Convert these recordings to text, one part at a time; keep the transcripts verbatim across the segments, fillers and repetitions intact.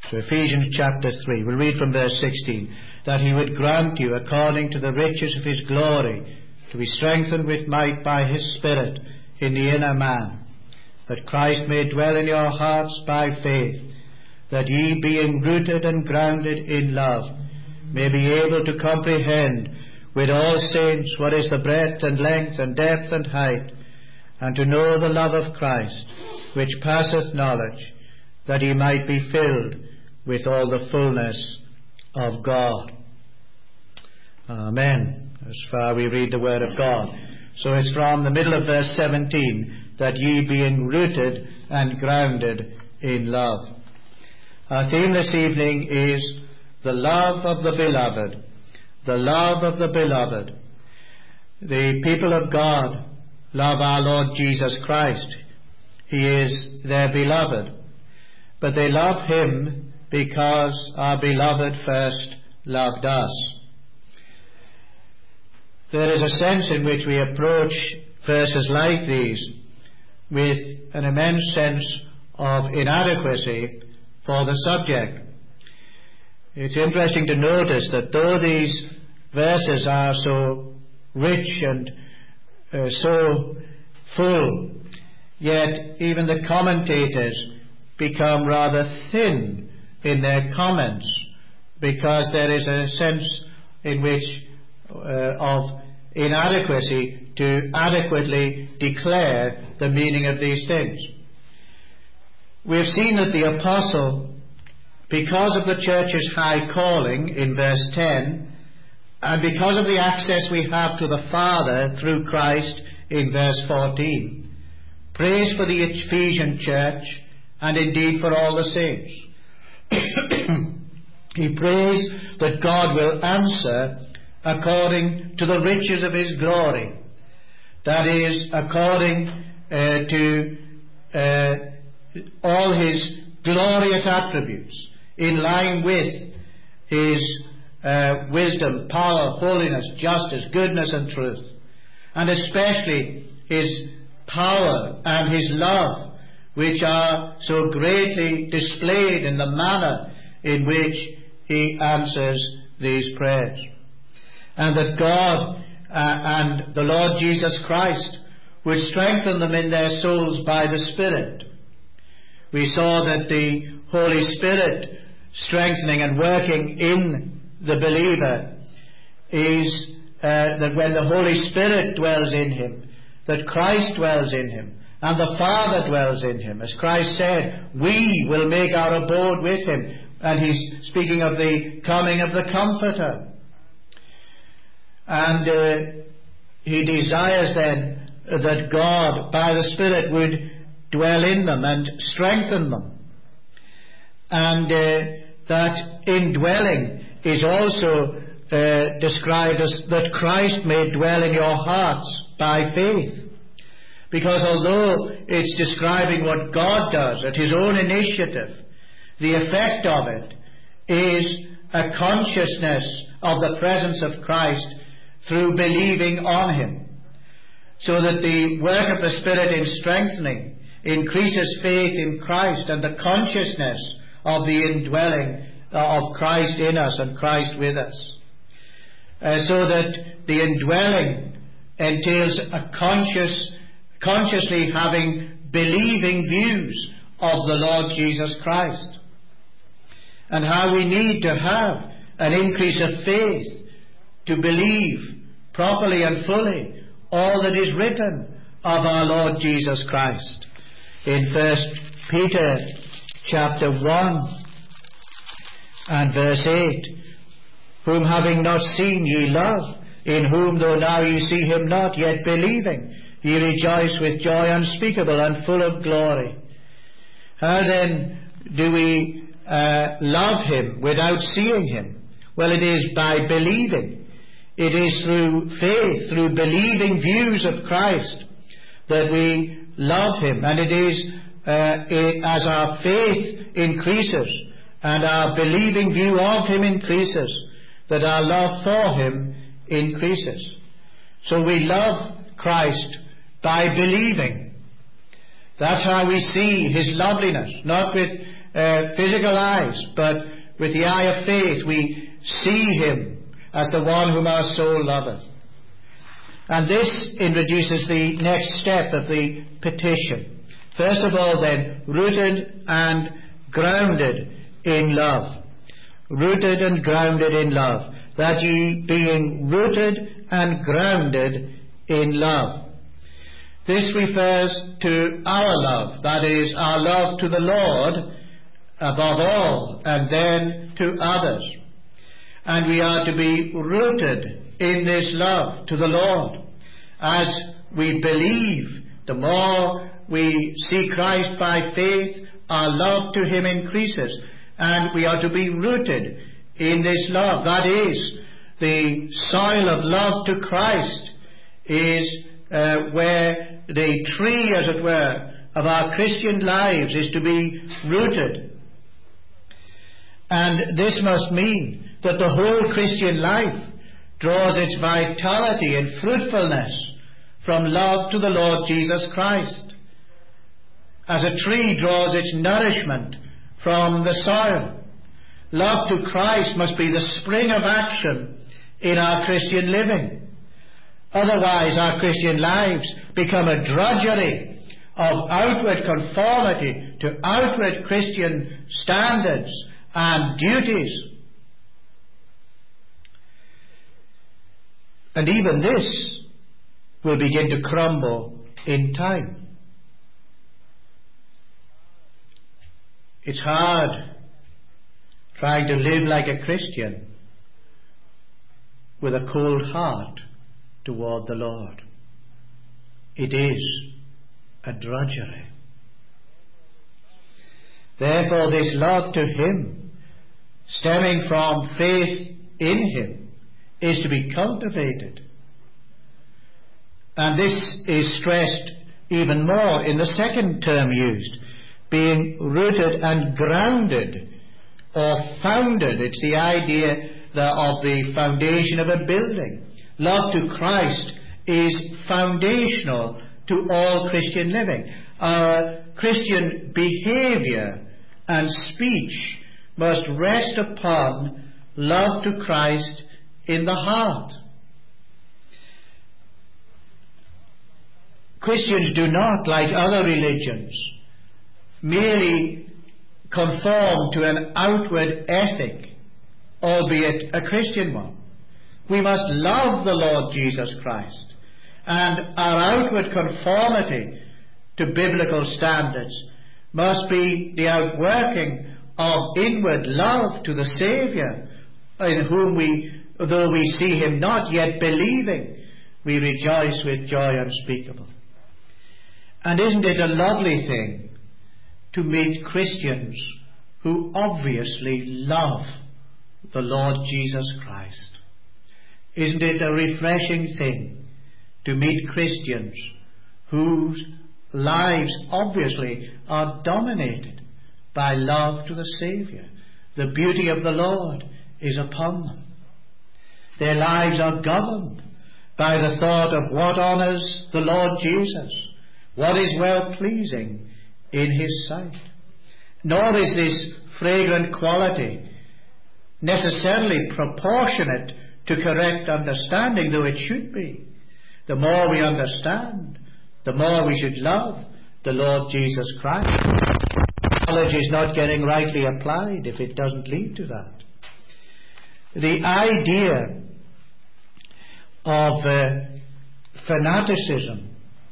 So Ephesians chapter three, we'll read from verse sixteen. That he would grant you, according to the riches of his glory, to be strengthened with might by his Spirit in the inner man, that Christ may dwell in your hearts by faith, that ye, being rooted and grounded in love, may be able to comprehend with all saints what is the breadth and length and depth and height, and to know the love of Christ, which passeth knowledge, that ye might be filled with all the fullness of God. Amen. As far we read the word of God. So it's from the middle of verse seventeen, that ye being rooted and grounded in love. Our theme this evening is the love of the beloved. The love of the beloved. The people of God love our Lord Jesus Christ. He is their beloved. But they love him because our beloved first loved us. There is a sense in which we approach verses like these with an immense sense of inadequacy for the subject. It's interesting to notice that though these verses are so rich and uh, so full, yet even the commentators become rather thin in their comments, because there is a sense in which uh, of inadequacy to adequately declare the meaning of these things. We have seen that the apostle, because of the church's high calling in verse ten, and because of the access we have to the Father through Christ in verse fourteen, prays for the Ephesian church and indeed for all the saints. He prays that God will answer according to the riches of his glory. That is, according uh, to uh, all his glorious attributes, in line with his uh, wisdom, power, holiness, justice, goodness and truth, and especially his power and his love, which are so greatly displayed in the manner in which he answers these prayers. And that God uh, and the Lord Jesus Christ would strengthen them in their souls by the Spirit. We saw that the Holy Spirit strengthening and working in the believer is uh, that when the Holy Spirit dwells in him, that Christ dwells in him, and the Father dwells in him. As Christ said, we will make our abode with him. And he's speaking of the coming of the Comforter. And uh, he desires then that God, by the Spirit, would dwell in them and strengthen them. And uh, that indwelling is also uh, described as that Christ may dwell in your hearts by faith. Because although it's describing what God does at his own initiative, the effect of it is a consciousness of the presence of Christ through believing on him. So that the work of the Spirit in strengthening increases faith in Christ and the consciousness of the indwelling of Christ in us and Christ with us. Uh, so that the indwelling entails a conscious, consciously having believing views of the Lord Jesus Christ. And how we need to have an increase of faith to believe properly and fully all that is written of our Lord Jesus Christ. In First Peter chapter one and verse eight, whom having not seen ye love, in whom though now ye see him not, yet believing, ye rejoice with joy unspeakable and full of glory. How then do we uh, love him without seeing him? Well, it is by believing. It is through faith, through believing views of Christ, that we love him. And it is uh, it, as our faith increases and our believing view of him increases, that our love for him increases. So we love Christ by believing. That's how we see his loveliness, not with uh, uh, physical eyes, but with the eye of faith we see him as the one whom our soul loveth. And this introduces the next step of the petition. First of all then, rooted and grounded in love. Rooted and grounded in love. That ye being rooted and grounded in love. This refers to our love, that is, our love to the Lord above all, and then to others. And we are to be rooted in this love to the Lord. As we believe, the more we see Christ by faith, our love to him increases, and we are to be rooted in this love. That is, the soil of love to Christ is uh, where the tree, as it were, of our Christian lives is to be rooted. And this must mean that the whole Christian life draws its vitality and fruitfulness from love to the Lord Jesus Christ. As a tree draws its nourishment from the soil, love to Christ must be the spring of action in our Christian living. Otherwise, our Christian lives become a drudgery of outward conformity to outward Christian standards and duties. And even this will begin to crumble in time. It's hard trying to live like a Christian with a cold heart toward the Lord. It is a drudgery. Therefore, this love to him, stemming from faith in him, is to be cultivated. And this is stressed even more in the second term used, being rooted and grounded or founded. It's the idea of the foundation of a building. Love to Christ is foundational to all Christian living. Our Christian behavior and speech must rest upon love to Christ in the heart. Christians do not, like other religions, merely conform to an outward ethic, albeit a Christian one. We must love the Lord Jesus Christ, and our outward conformity to biblical standards must be the outworking of inward love to the Saviour, in whom we, though we see him not yet believing, we rejoice with joy unspeakable. And isn't it a lovely thing to meet Christians who obviously love the Lord Jesus Christ? Isn't it a refreshing thing to meet Christians whose lives obviously are dominated by love to the Saviour? The beauty of the Lord is upon them. Their lives are governed by the thought of what honours the Lord Jesus, what is well-pleasing in his sight. Nor is this fragrant quality necessarily proportionate to correct understanding, though it should be. The more we understand, the more we should love the Lord Jesus Christ. Knowledge is not getting rightly applied if it doesn't lead to that. The idea of uh, fanaticism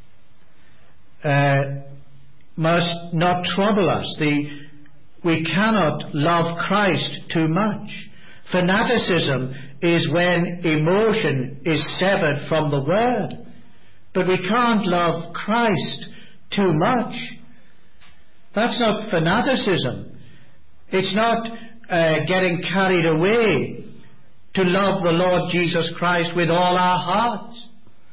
uh, must not trouble us. The, we cannot love Christ too much. Fanaticism is when emotion is severed from the Word. But we can't love Christ too much. That's not fanaticism. It's not uh, getting carried away to love the Lord Jesus Christ with all our hearts.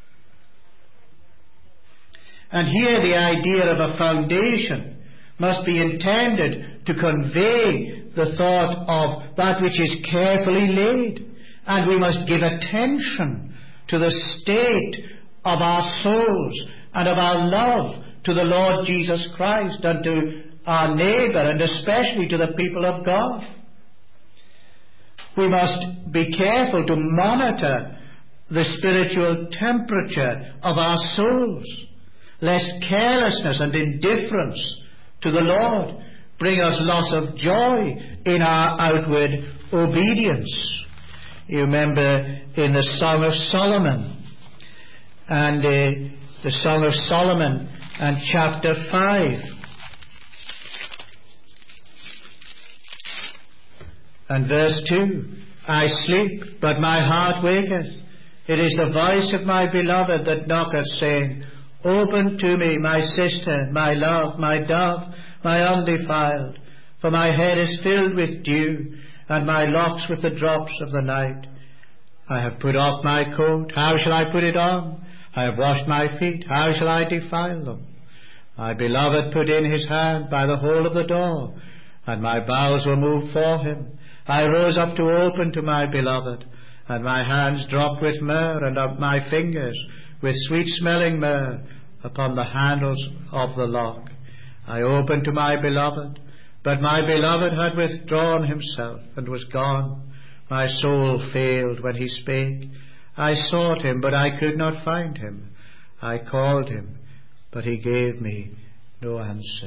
And here the idea of a foundation must be intended to convey the thought of that which is carefully laid. And we must give attention to the state of our souls and of our love to the Lord Jesus Christ and to our neighbour and especially to the people of God. We must be careful to monitor the spiritual temperature of our souls, lest carelessness and indifference to the Lord bring us loss of joy in our outward obedience. You remember in the Song of Solomon, and uh, the Song of Solomon and chapter five and verse two, I sleep, but my heart waketh. It is the voice of my beloved that knocketh, saying, Open to me, my sister, my love, my dove, my undefiled. For my head is filled with dew, and my locks with the drops of the night. I have put off my coat, how shall I put it on? I have washed my feet, how shall I defile them? My beloved put in his hand by the hole of the door, and my bowels were moved for him. I rose up to open to my beloved, and my hands dropped with myrrh, and of my fingers with sweet-smelling myrrh upon the handles of the lock. I opened to my beloved, but my beloved had withdrawn himself and was gone. My soul failed when he spake. I sought him, but I could not find him. I called him, but he gave me no answer.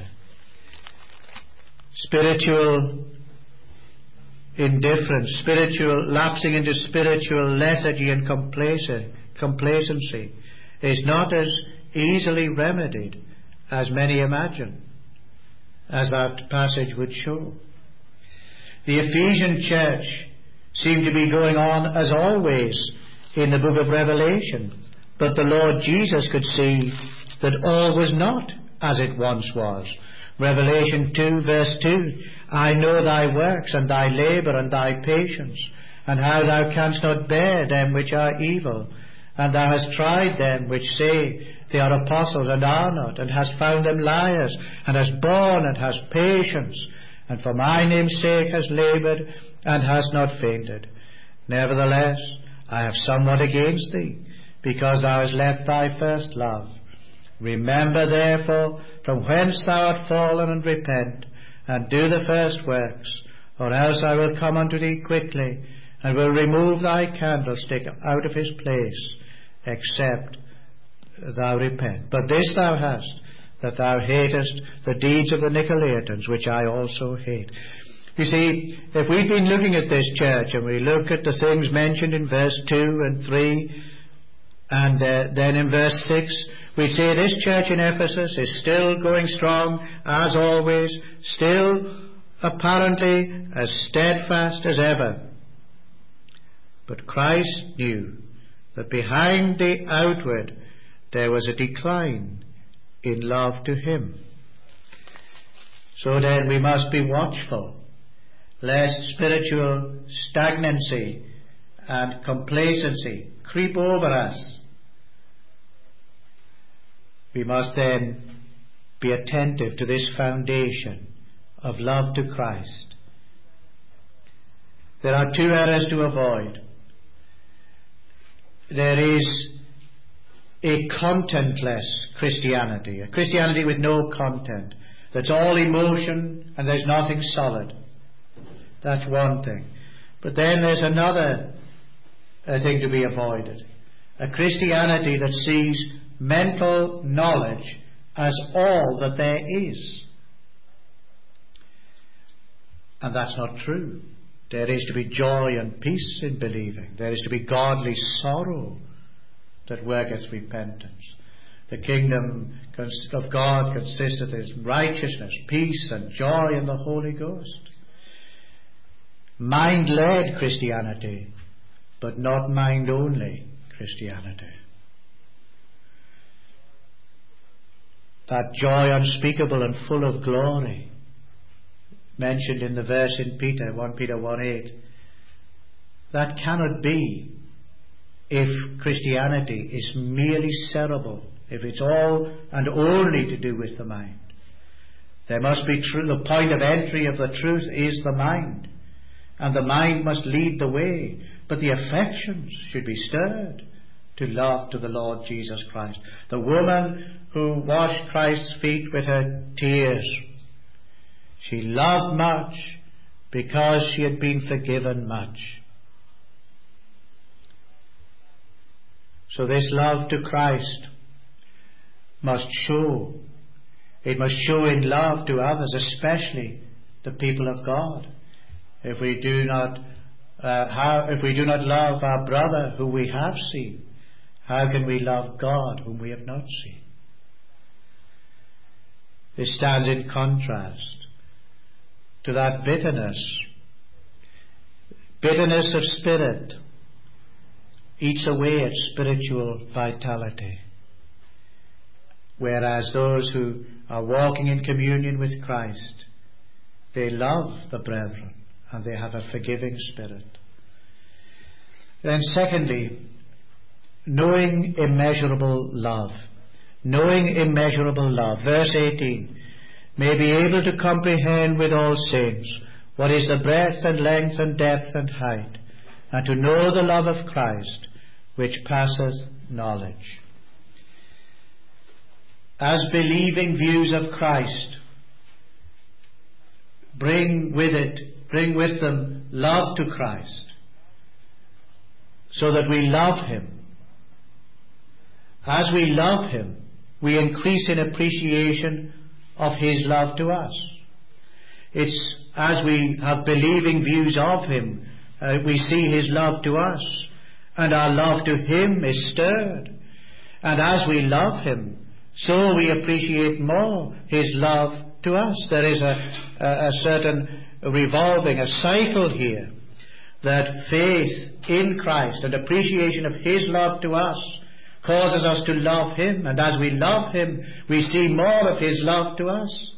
Spiritual indifference, spiritual lapsing into spiritual lethargy and complacency is not as easily remedied as many imagine, as that passage would show. The Ephesian church seemed to be going on as always in the book of Revelation, but the Lord Jesus could see that all was not as it once was. Revelation two verse two, I know thy works and thy labour and thy patience, and how thou canst not bear them which are evil, and thou hast tried them which say they are apostles and are not, and hast found them liars, and hast borne and hast patience, and for my name's sake hast laboured and hast not fainted. Nevertheless, I have somewhat against thee, because thou hast left thy first love. Remember therefore from whence thou art fallen, and repent, and do the first works, or else I will come unto thee quickly, and will remove thy candlestick out of his place, except thou repent. But this thou hast, that thou hatest the deeds of the Nicolaitans, which I also hate. You see, if we've been looking at this church, and we look at the things mentioned in verse two and three, and uh, then in verse six, we'd say this church in Ephesus is still going strong, as always, still apparently as steadfast as ever. But Christ knew that behind the outward there was a decline in love to him. So then we must be watchful, lest spiritual stagnancy and complacency creep over us. We must then be attentive to this foundation of love to Christ. There are two errors to avoid. There is a contentless Christianity, a Christianity with no content, that's all emotion and there's nothing solid. That's one thing. But then there's another uh, thing to be avoided, a Christianity that sees mental knowledge as all that there is. And that's not true. There is to be joy and peace in believing. There is to be godly sorrow that worketh repentance. The kingdom of God consisteth in righteousness, peace, and joy in the Holy Ghost. Mind-led Christianity, but not mind-only Christianity. That joy unspeakable and full of glory, mentioned in the verse in Peter, First Peter one eight, that cannot be if Christianity is merely cerebral, if it's all and only to do with the mind. There must be true. The point of entry of the truth is the mind, and the mind must lead the way, but the affections should be stirred to love to the Lord Jesus Christ. The woman who washed Christ's feet with her tears She loved much because she had been forgiven much. So this love to Christ must show. It must show in love to others, especially the people of God. If we do not, uh, how, if we do not love our brother who we have seen, how can we love God whom we have not seen? This stands in contrast to that bitterness, bitterness of spirit, eats away at spiritual vitality. Whereas those who are walking in communion with Christ, they love the brethren and they have a forgiving spirit. Then secondly, knowing immeasurable love. Knowing immeasurable love. Verse eighteen. May be able to comprehend with all saints what is the breadth and length and depth and height, and to know the love of Christ, which passeth knowledge. As believing views of Christ bring with it, bring with them love to Christ, so that we love Him. As we love Him, we increase in appreciation of His love to us. It's as we have believing views of Him, uh, we see His love to us, and our love to Him is stirred. And as we love Him, so we appreciate more His love to us. There is a, a, a certain revolving, a cycle here, that faith in Christ and appreciation of His love to us causes us to love Him, and as we love Him, we see more of His love to us.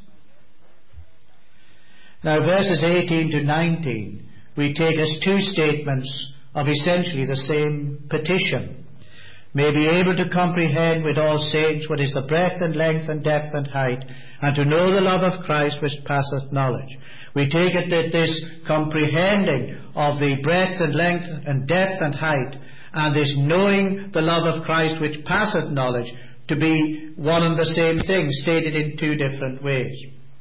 Now, verses eighteen to nineteen, we take as two statements of essentially the same petition. May be able to comprehend with all saints what is the breadth and length and depth and height, and to know the love of Christ which passeth knowledge. We take it that this comprehending of the breadth and length and depth and height, and this knowing the love of Christ which passeth knowledge, to be one and the same thing, stated in two different ways.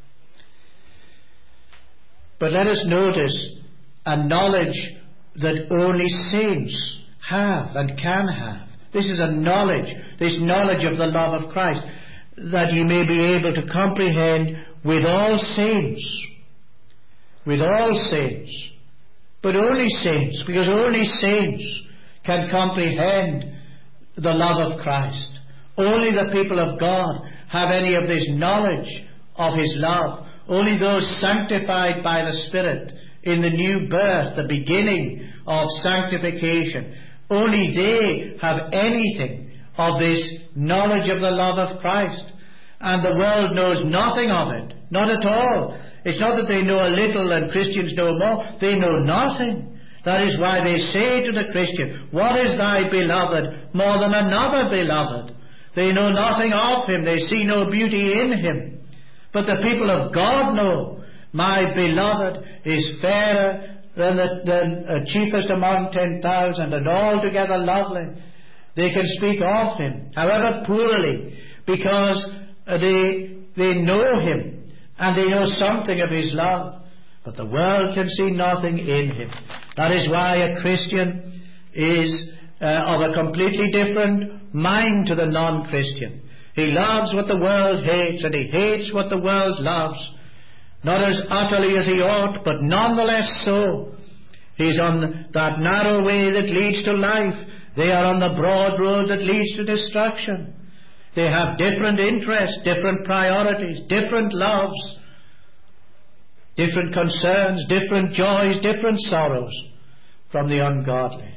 But let us notice a knowledge that only saints have and can have. This is a knowledge, this knowledge of the love of Christ, that you may be able to comprehend with all saints. With all saints. But only saints, because only saints can comprehend the love of Christ. Only the people of God have any of this knowledge of His love. Only those sanctified by the Spirit in the new birth, the beginning of sanctification, only they have anything of this knowledge of the love of Christ. And the world knows nothing of it. Not at all. It's not that they know a little and Christians know more. They know nothing. That is why they say to the Christian, what is thy beloved more than another beloved? They know nothing of him. They see no beauty in him. But the people of God know, my beloved is fairer than the than, uh, chiefest among ten thousand, and altogether lovely. They can speak of him, however poorly, because uh, they, they know him, and they know something of his love. But the world can see nothing in him. That is why a Christian is uh, of a completely different mind to the non-Christian. He loves what the world hates, and he hates what the world loves. Not as utterly as he ought, but nonetheless so. He's on that narrow way that leads to life. They are on the broad road that leads to destruction. They have different interests, different priorities, different loves, different concerns, different joys, different sorrows from the ungodly.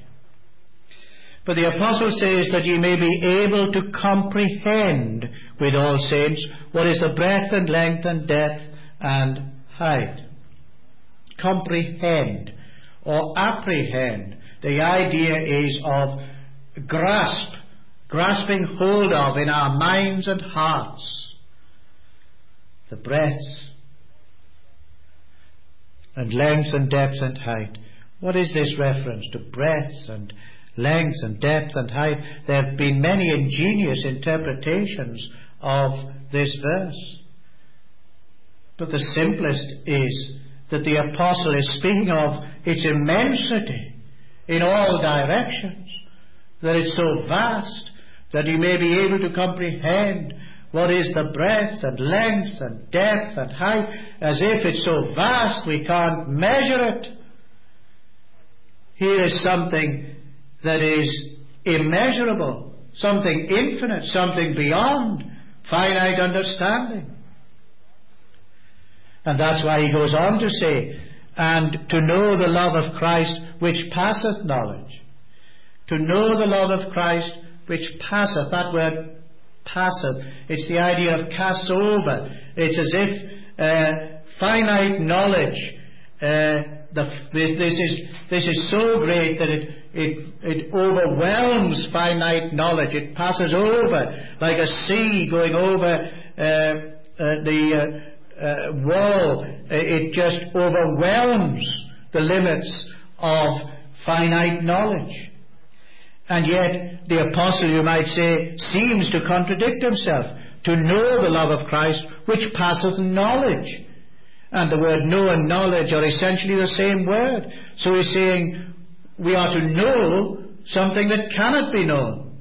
But the apostle says that ye may be able to comprehend with all saints what is the breadth and length and depth and height. Comprehend or apprehend. The idea is of grasp, grasping hold of in our minds and hearts. The breadth and length and depth and height. What is this reference to breadth and length and depth and height? There have been many ingenious interpretations of this verse. But the simplest is that the apostle is speaking of its immensity in all directions, that it's so vast that you may be able to comprehend what is the breadth and length and depth and height, as if it's so vast we can't measure it. Here is something that is immeasurable, something infinite, something beyond finite understanding. And that's why he goes on to say, and to know the love of Christ which passeth knowledge. To know the love of Christ which passeth. That word passeth, it's the idea of cast over. It's as if uh, finite knowledge, uh, the, this, this, is, this is so great that it, it, it overwhelms finite knowledge. It passes over like a sea going over uh, uh, the uh, uh, wall. It just overwhelms the limits of finite knowledge. And yet the apostle, you might say, seems to contradict himself. To know the love of Christ which passeth knowledge. And the word know and knowledge are essentially the same word. So he's saying we are to know something that cannot be known.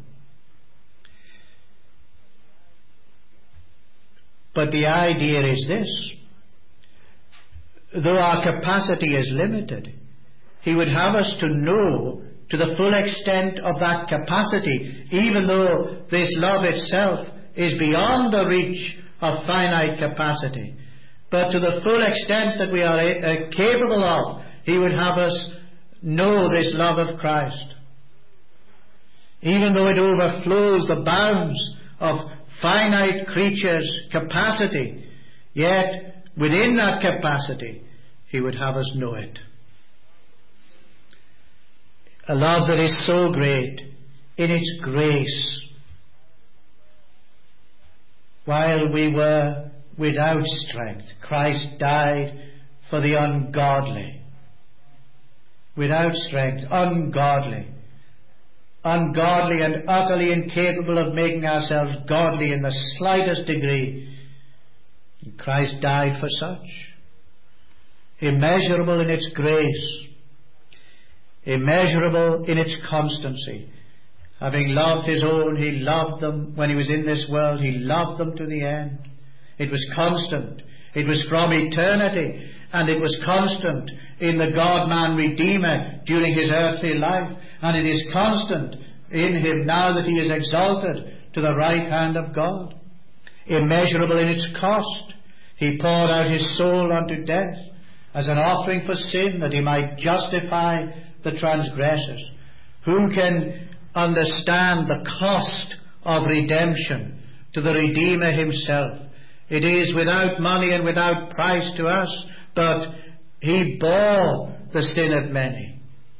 But the idea is this: though our capacity is limited, he would have us to know to the full extent of that capacity, even though this love itself is beyond the reach of finite capacity. But to the full extent that we are uh, capable of, he would have us know this love of Christ. Even though it overflows the bounds of finite creatures' capacity, yet within that capacity, he would have us know it. A love that is so great in its grace. While we were without strength, Christ died for the ungodly. Without strength, ungodly. Ungodly and utterly incapable of making ourselves godly in the slightest degree. And Christ died for such. Immeasurable in its grace. Immeasurable in its constancy. Having loved his own, he loved them when he was in this world. He loved them to the end. It was constant. It was from eternity. And it was constant in the God-man Redeemer during his earthly life. And it is constant in him now that he is exalted to the right hand of God. Immeasurable in its cost. He poured out his soul unto death as an offering for sin, that he might justify the transgressors. Who can understand the cost of redemption to the Redeemer himself? It is without money and without price to us, but he bore the sin of many.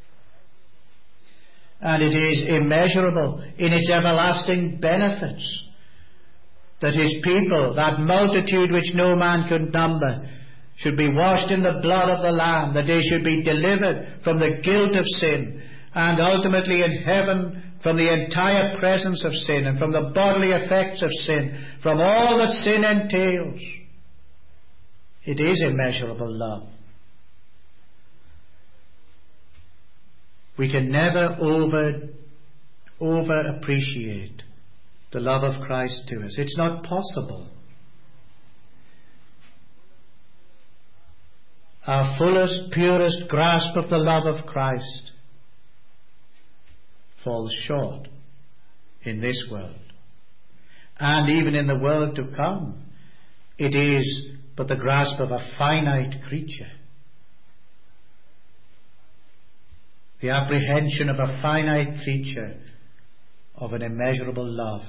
And it is immeasurable in its everlasting benefits, that his people, that multitude which no man could number, should be washed in the blood of the Lamb, that they should be delivered from the guilt of sin, and ultimately in heaven from the entire presence of sin, and from the bodily effects of sin, from all that sin entails. It is immeasurable love. We can never over, over appreciate the love of Christ to us. It's not possible. Our fullest, purest grasp of the love of Christ falls short in this world. And even in the world to come, it is but the grasp of a finite creature. The apprehension of a finite creature of an immeasurable love.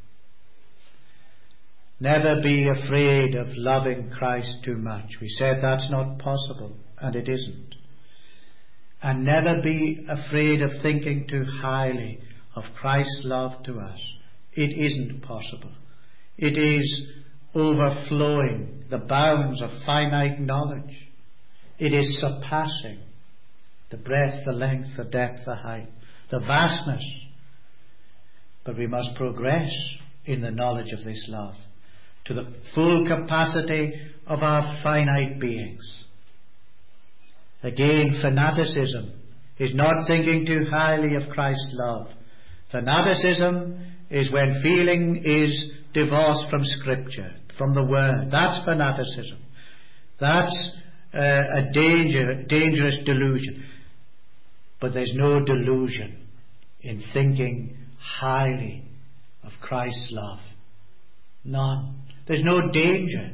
Never be afraid of loving Christ too much. We said that's not possible, and it isn't. And never be afraid of thinking too highly of Christ's love to us. It isn't possible. It is overflowing the bounds of finite knowledge. It is surpassing the breadth, the length, the depth, the height, the vastness. But we must progress in the knowledge of this love, to the full capacity of our finite beings. Again, fanaticism is not thinking too highly of Christ's love. Fanaticism is when feeling is divorced from Scripture, from the Word. That's fanaticism. That's uh, a danger, dangerous delusion. But there's no delusion in thinking highly of Christ's love. None. There's no danger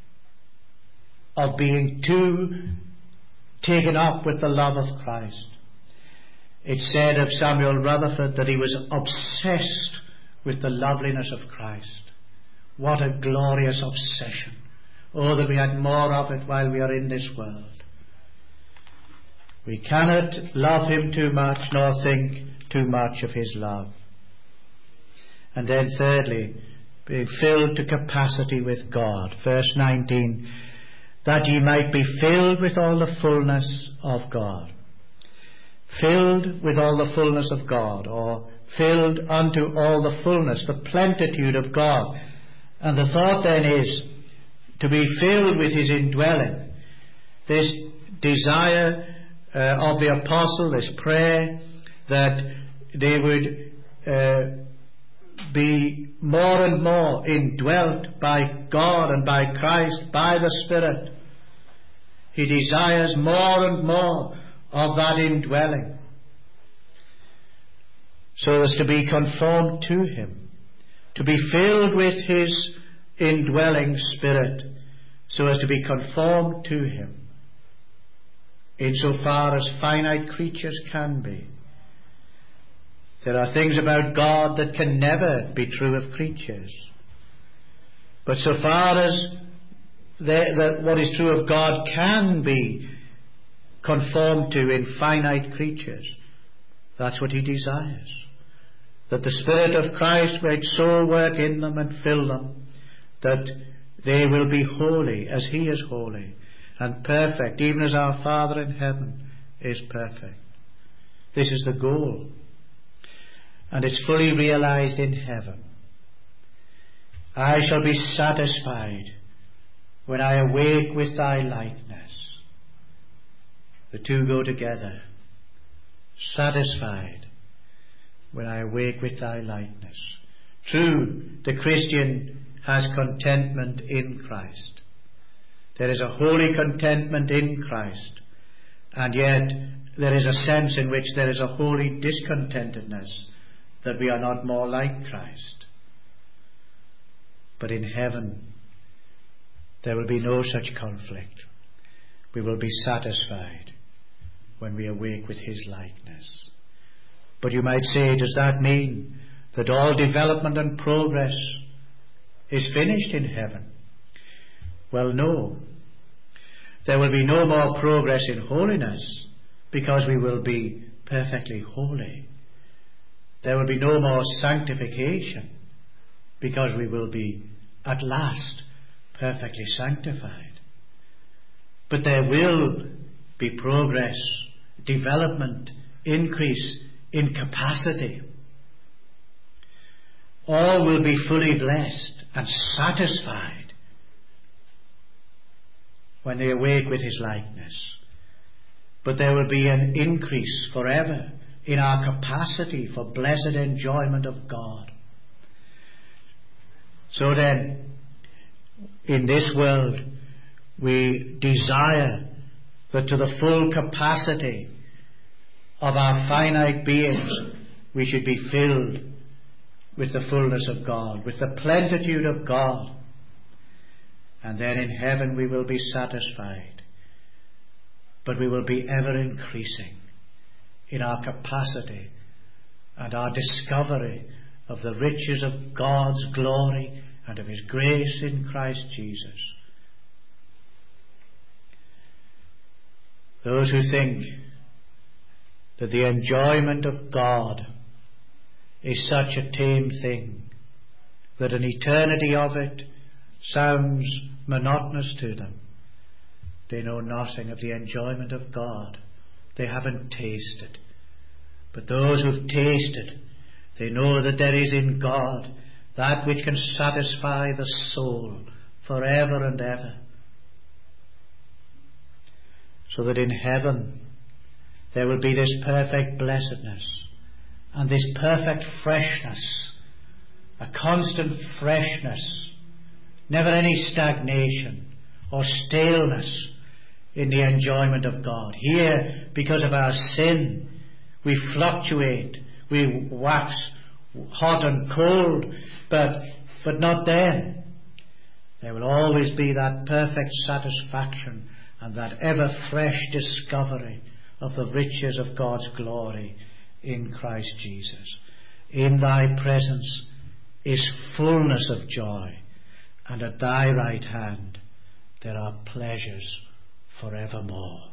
of being too taken up with the love of Christ. It's said of Samuel Rutherford that he was obsessed with the loveliness of Christ. What a glorious obsession. Oh, that we had more of it while we are in this world. We cannot love him too much nor think too much of his love. And then thirdly, being filled to capacity with God. Verse nineteen, that ye might be filled with all the fullness of God. Filled with all the fullness of God, or filled unto all the fullness, the plenitude of God. And the thought then is to be filled with his indwelling. This desire uh, of the apostle, this prayer, that they would uh, be more and more indwelt by God and by Christ, by the Spirit. He desires more and more of that indwelling, so as to be conformed to him, to be filled with his indwelling Spirit, so as to be conformed to him, insofar as finite creatures can be. There are things about God that can never be true of creatures. But so far as that what is true of God can be conformed to in finite creatures, that's what he desires. That the Spirit of Christ might so work in them and fill them that they will be holy as he is holy, and perfect, even as our Father in heaven is perfect. This is the goal. And it's fully realized in heaven. I shall be satisfied when I awake with thy likeness. The two go together. Satisfied when I awake with thy likeness. True, the Christian has contentment in Christ. There is a holy contentment in Christ, and yet there is a sense in which there is a holy discontentedness, that we are not more like Christ. But in heaven there will be no such conflict. We will be satisfied when we awake with his likeness. But you might say, does that mean that all development and progress is finished in heaven? Well, no. There will be no more progress in holiness, because we will be perfectly holy. There will be no more sanctification, because we will be at last perfectly sanctified. But there will be progress, development, increase in capacity. All will be fully blessed and satisfied when they awake with his likeness. But there will be an increase forever in our capacity for blessed enjoyment of God. So then, in this world, we desire that to the full capacity of our finite beings, we should be filled with the fullness of God, with the plenitude of God. And then in heaven we will be satisfied. But we will be ever increasing in our capacity and our discovery of the riches of God's glory and of his grace in Christ Jesus. Those who think that the enjoyment of God is such a tame thing, that an eternity of it sounds monotonous to them, they know nothing of the enjoyment of God. They haven't tasted. But those who've tasted, they know that there is in God that which can satisfy the soul forever and ever. So that in heaven there will be this perfect blessedness and this perfect freshness, a constant freshness, never any stagnation or staleness in the enjoyment of God. Here, because of our sin, we fluctuate, we wax hot and cold, but but not then. There will always be that perfect satisfaction and that ever fresh discovery of the riches of God's glory in Christ Jesus. In thy presence is fullness of joy, and at thy right hand there are pleasures forevermore.